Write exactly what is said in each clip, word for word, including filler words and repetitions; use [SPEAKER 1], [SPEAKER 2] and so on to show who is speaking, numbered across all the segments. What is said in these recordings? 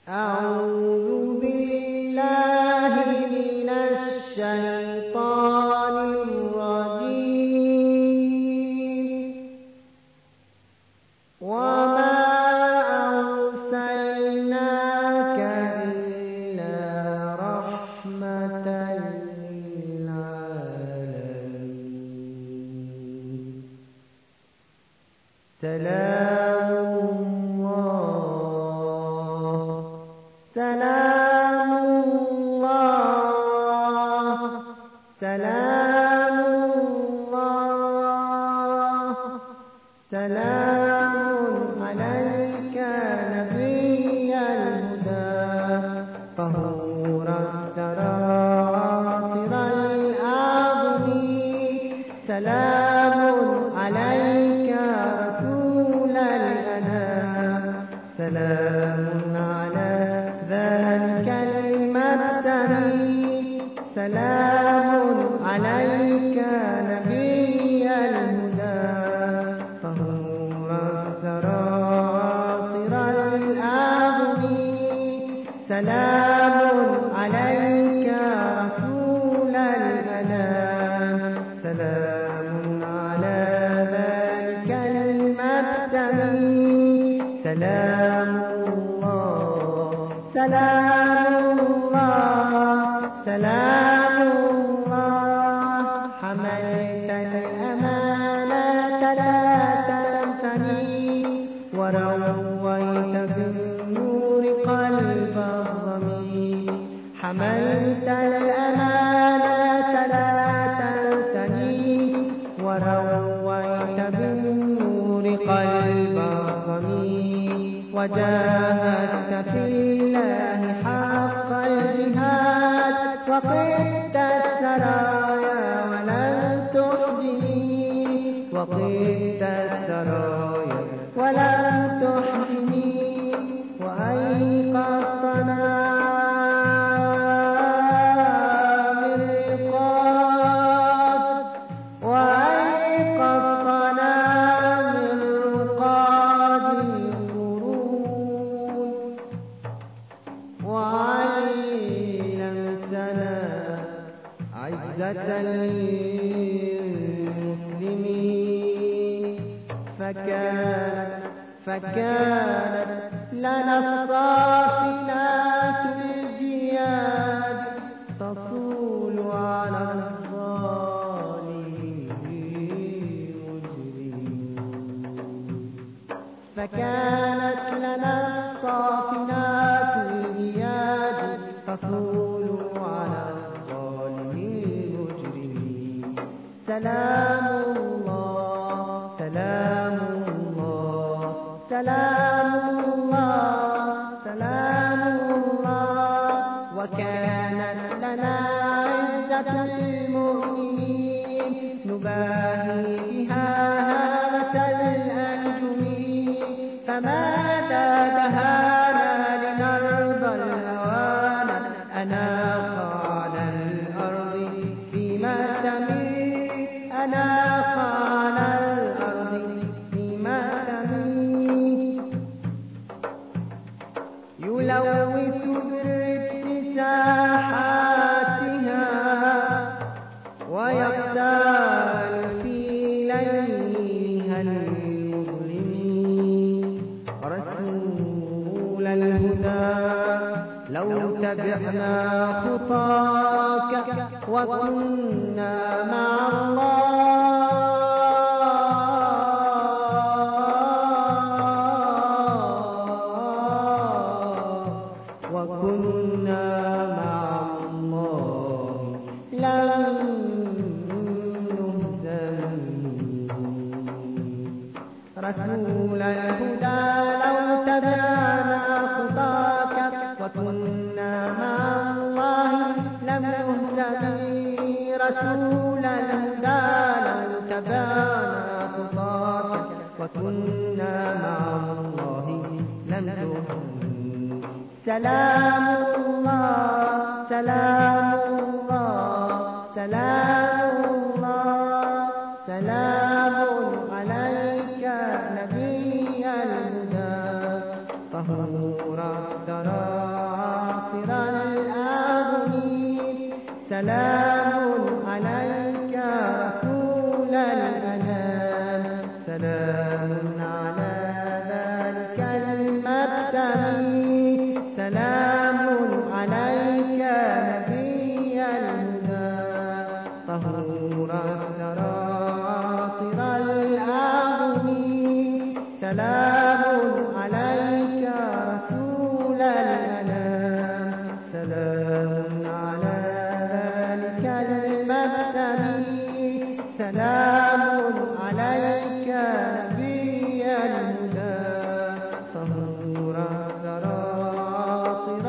[SPEAKER 1] أعوذ بالله من الشيطان الرجيم وما أرسلناك إلا رحمة للعالمين. سلام الله سلام الله سلام الله سلام عليك نبي الهدى طهور التراثر الأعظم. سلام عليك رسول الأنام. سلام على ذاك المبتغي. سلام عليك نبي الهدى طهور السرائر الأعظم. سلام عليك رسول الأنام. سلام على ذاك المبتغي. سلام الله سلام الله سلام الله حملت الأمانة لا تنثني ورويت بالنور قلب الضمير. حملت الأمانة لا تنثني ورويت بالنور قلب الضمير. وجاهدت في الله حق الجهاد وقدت السرايا ولن تحجني. وقدت السرايا ولن تحجني. وأيقظتنا من رقاد وأيقظتنا من رقاد القرون. وعلمتنا عزة للمسلمين. فكانت فكانت لنا الصافنات الجياد تصول على الظالمين مجرمين. فكانت لنا الصافنات الجياد تصول على الظالمين مجرمين. سلام الله سلام الله سلام الله سلام الله. وكانت لنا عزة المؤمنين نباهي بها هامة الأنجم. فماذا دهانا لنرضى الهوان أناق على الأرض في مأتم. أناق على الأرض في مأتم. يلوث بالرجس ساحاتها ويقتال في ليلها المظلمين. رسول الهدى لو تبعنا خطاك وكنا مع الله وكنا مع الله لن نهزم. رسول الهدى لو تبعنا خطاك وكنا مع الله لم نهزم. رسول الهدى لو تبعنا خطاك وكنا مع الله لم نهزم. سلام الله سلام الله سلام الله سلام عليك نبي الهدى طهور الدرى عاطر الآبنين سلام عليك رسول الأنام سلام على ذلك المبتغي سلام عليك نبي الهدى طهور الثرى عاطر الآبنين سلام عليك رسول الأنام سلام على ذلك المبتغي سلام عليك نبي الهدى طهور الثرى عاطر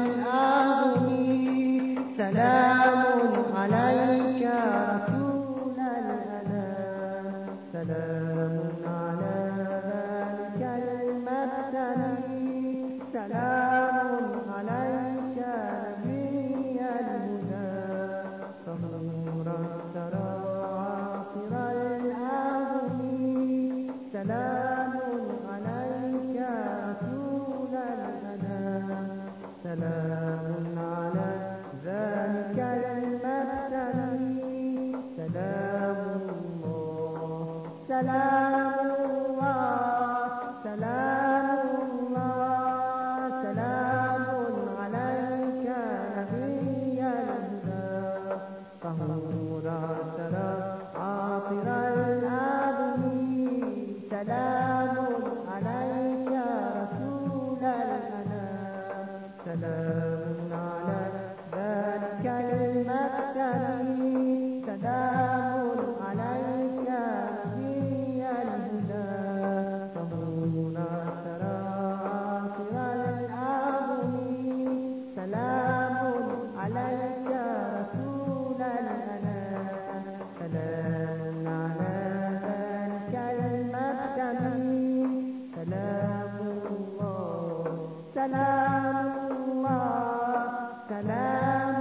[SPEAKER 1] الآبنين سلام عليك رسول الأنام سلام على ذلك المبتغي سلام عليك نبي الهدى طهور الثرى عاطر الآبنين سلام عليك رسول الأنام سلام على ذلك المبتغي سلام الله سلام الله سلام الله سلام عليك نبي الهدى طهور الثرى عاطر الآبنين سلام عليك رسول الأنام سلام على ذلك المبتغي سلام عليك نبي الهدى طهور الثرى عاطر الآبنين سلام عليك رسول الأنام سلام على ذلك المبتغي سلام الله سلام الله سلام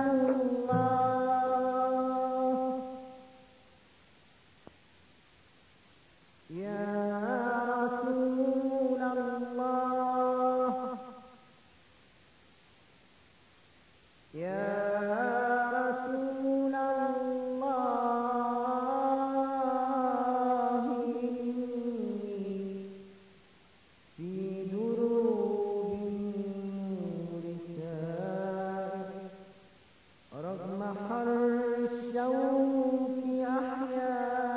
[SPEAKER 1] الله يا رسول الله يا رسول الله إني في دروب النور سائر رغم حر الشوك أحيا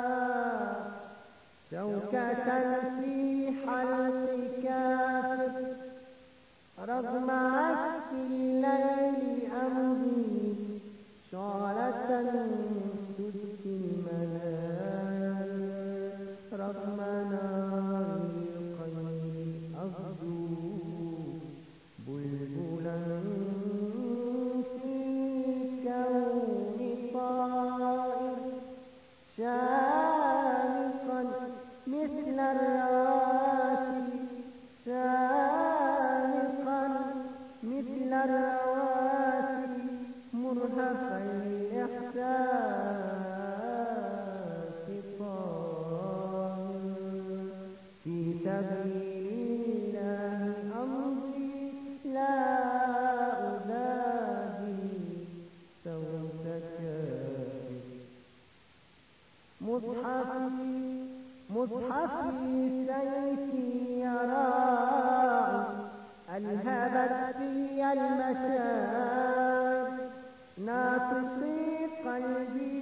[SPEAKER 1] شوكة في حلق كافر رغم عسك الليل أمضي شعلة تدفي المنام رغم نار القلب أغدو بلبلا في الكون طائر شامخا مثل الرواسي شامخا مثل الرواسي مرهف الإحساس طائر في سبيل الله أمضي لا أبالي صوت كافر مصحفي مصحفي سيفي يراعي ألهبت في المشاعر ناطقي قلبي